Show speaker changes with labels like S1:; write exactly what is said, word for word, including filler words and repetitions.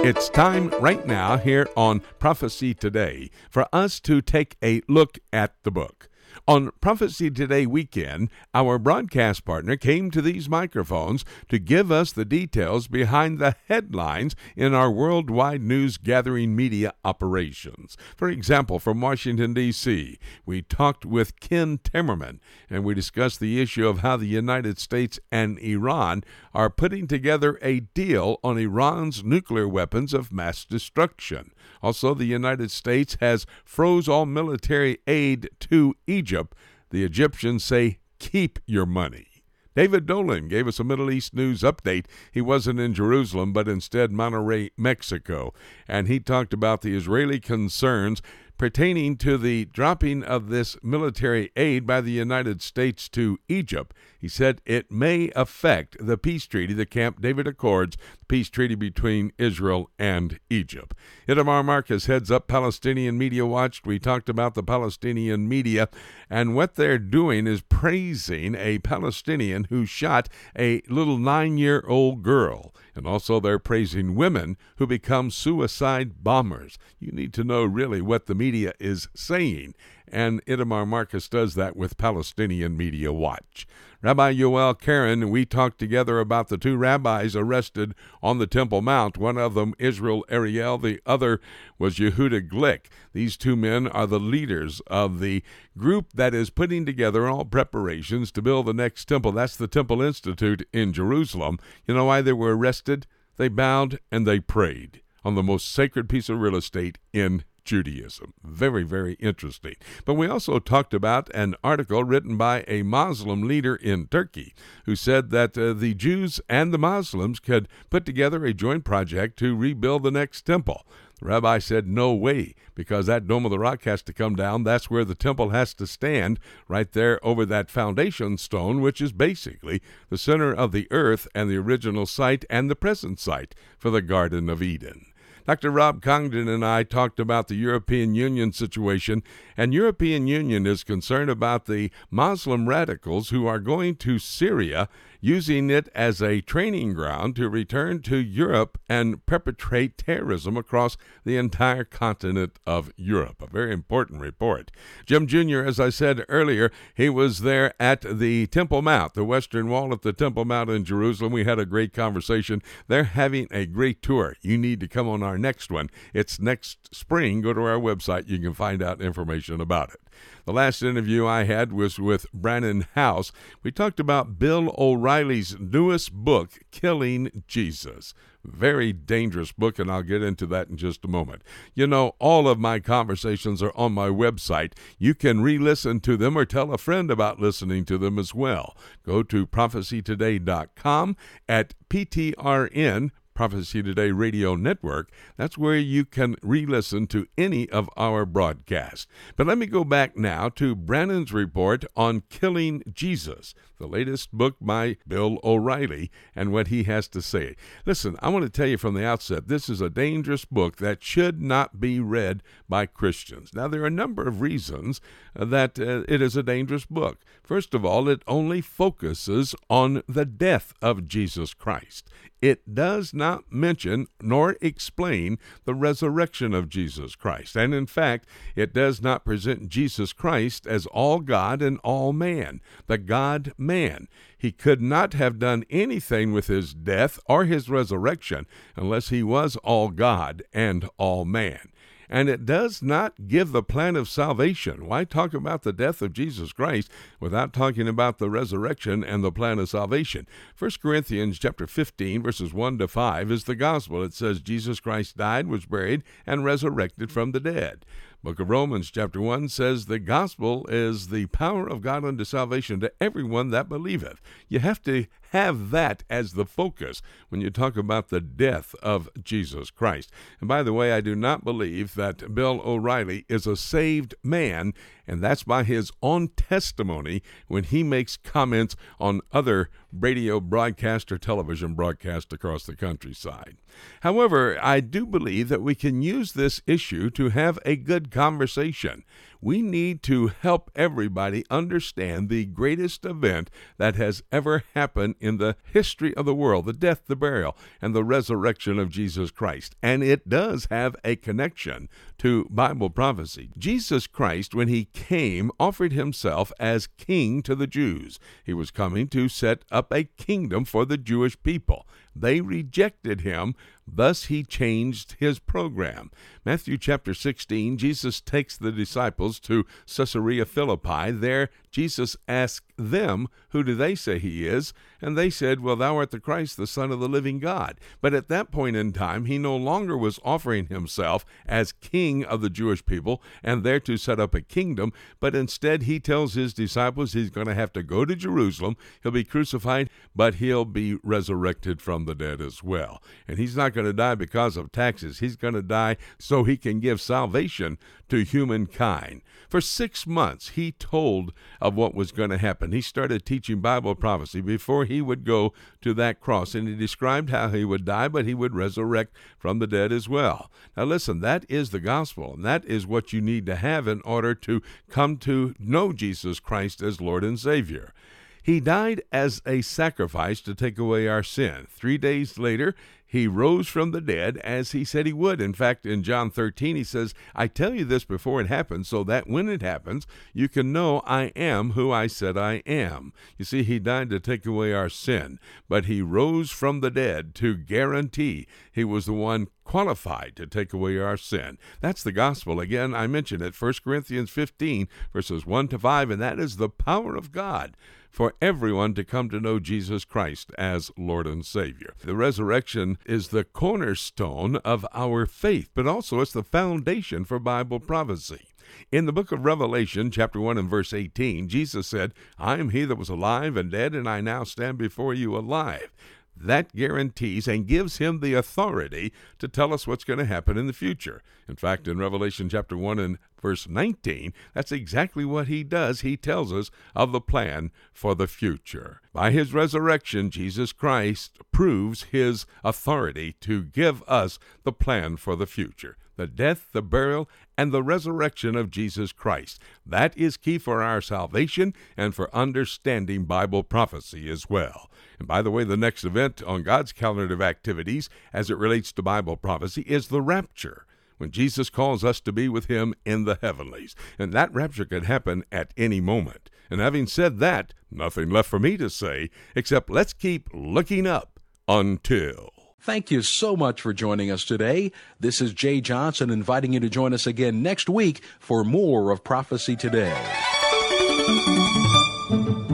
S1: It's time right now here on Prophecy Today for us to take a look at the book. On Prophecy Today weekend, our broadcast partner came to these microphones to give us the details behind the headlines in our worldwide news gathering media operations. For example, from Washington, D C, we talked with Ken Timmerman, and we discussed the issue of how the United States and Iran are putting together a deal on Iran's nuclear weapons of mass destruction. Also, the United States has froze all military aid to Egypt. The Egyptians say, keep your money. David Dolan gave us a Middle East news update. He wasn't in Jerusalem, but instead Monterrey, Mexico. And he talked about the Israeli concerns pertaining to the dropping of this military aid by the United States to Egypt. He said it may affect the peace treaty, the Camp David Accords, the peace treaty between Israel and Egypt. Itamar Marcus heads up Palestinian Media Watch. We talked about the Palestinian media, and what they're doing is praising a Palestinian who shot a little nine-year-old girl. And also they're praising women who become suicide bombers. You need to know really what the media is saying, and Itamar Marcus does that with Palestinian Media Watch. Rabbi Yoel Karen, we talked together about the two rabbis arrested on the Temple Mount. One of them, Israel Ariel, the other was Yehuda Glick. These two men are the leaders of the group that is putting together all preparations to build the next temple. That's the Temple Institute in Jerusalem. You know why they were arrested? They bowed and they prayed on the most sacred piece of real estate in Judaism. Very, very interesting. But we also talked about an article written by a Muslim leader in Turkey who said that uh, the Jews and the Muslims could put together a joint project to rebuild the next temple. The rabbi said, no way, because that Dome of the Rock has to come down. That's where the temple has to stand, right there over that foundation stone, which is basically the center of the earth and the original site and the present site for the Garden of Eden. Doctor Rob Congdon and I talked about the European Union situation, and European Union is concerned about the Muslim radicals who are going to Syria, using it as a training ground to return to Europe and perpetrate terrorism across the entire continent of Europe. A very important report. Jim Junior, as I said earlier, he was there at the Temple Mount, the Western Wall at the Temple Mount in Jerusalem. We had a great conversation. They're having a great tour. You need to come on our next one. It's next spring. Go to our website. You can find out information about it. The last interview I had was with Brannon Howse. We talked about Bill O'Reilly's newest book, Killing Jesus. Very dangerous book, and I'll get into that in just a moment. You know, all of my conversations are on my website. You can re-listen to them or tell a friend about listening to them as well. Go to prophecy today dot com at P T R N, Prophecy Today Radio Network. That's where you can re-listen to any of our broadcasts. But let me go back now to Brannon's report on Killing Jesus, the latest book by Bill O'Reilly, and what he has to say. Listen, I want to tell you from the outset, this is a dangerous book that should not be read by Christians. Now, there are a number of reasons that uh, it is a dangerous book. First of all, it only focuses on the death of Jesus Christ. It does not mention nor explain the resurrection of Jesus Christ. And in fact, it does not present Jesus Christ as all God and all man, the God-man. He could not have done anything with his death or his resurrection unless he was all God and all man. And it does not give the plan of salvation. Why talk about the death of Jesus Christ without talking about the resurrection and the plan of salvation? First Corinthians chapter fifteen, verses one to five is the gospel. It says Jesus Christ died, was buried, and resurrected from the dead. Book of Romans chapter one says the gospel is the power of God unto salvation to everyone that believeth. You have to have that as the focus when you talk about the death of Jesus Christ. And by the way, I do not believe that Bill O'Reilly is a saved man, and that's by his own testimony when he makes comments on other radio broadcast or television broadcast across the countryside. However, I do believe that we can use this issue to have a good conversation. we need to help everybody understand the greatest event that has ever happened in the history of the world, the death, the burial, and the resurrection of Jesus Christ. And it does have a connection to Bible prophecy. Jesus Christ, when he came, offered himself as king to the Jews. He was coming to set up a kingdom for the Jewish people. They rejected him, thus he changed his program. Matthew chapter sixteen, Jesus takes the disciples to Caesarea Philippi. There, Jesus asked them, who do they say he is? And they said, well, thou art the Christ, the Son of the living God. But at that point in time, he no longer was offering himself as king of the Jewish people and there to set up a kingdom, but instead he tells his disciples he's going to have to go to Jerusalem, he'll be crucified, but he'll be resurrected from the dead as well. And he's not going to die because of taxes. He's going to die so he can give salvation to humankind. For six months, he told of what was going to happen. He started teaching Bible prophecy before he would go to that cross, and he described how he would die, but he would resurrect from the dead as well. Now listen, that is the gospel, and that is what you need to have in order to come to know Jesus Christ as Lord and Savior. He died as a sacrifice to take away our sin. Three days later, he rose from the dead as he said he would. In fact, in John thirteen, he says, I tell you this before it happens, so that when it happens, you can know I am who I said I am. You see, he died to take away our sin, but he rose from the dead to guarantee he was the one qualified to take away our sin. That's the gospel. Again, I mentioned it, First Corinthians fifteen, verses one to five, and that is the power of God for everyone to come to know Jesus Christ as Lord and Savior. The resurrection is the cornerstone of our faith, but also it's the foundation for Bible prophecy. In the book of Revelation, chapter one and verse eighteen, Jesus said, I am he that was alive and dead, and I now stand before you alive. That guarantees and gives him the authority to tell us what's going to happen in the future. In fact, in Revelation chapter one and verse nineteen, that's exactly what he does. He tells us of the plan for the future. By his resurrection, Jesus Christ proves his authority to give us the plan for the future. The death, the burial, and the resurrection of Jesus Christ. That is key for our salvation and for understanding Bible prophecy as well. And by the way, the next event on God's calendar of activities as it relates to Bible prophecy is the rapture, when Jesus calls us to be with him in the heavenlies. And that rapture could happen at any moment. And having said that, nothing left for me to say except let's keep looking up until...
S2: Thank you so much for joining us today. This is Jay Johnson inviting you to join us again next week for more of Prophecy Today.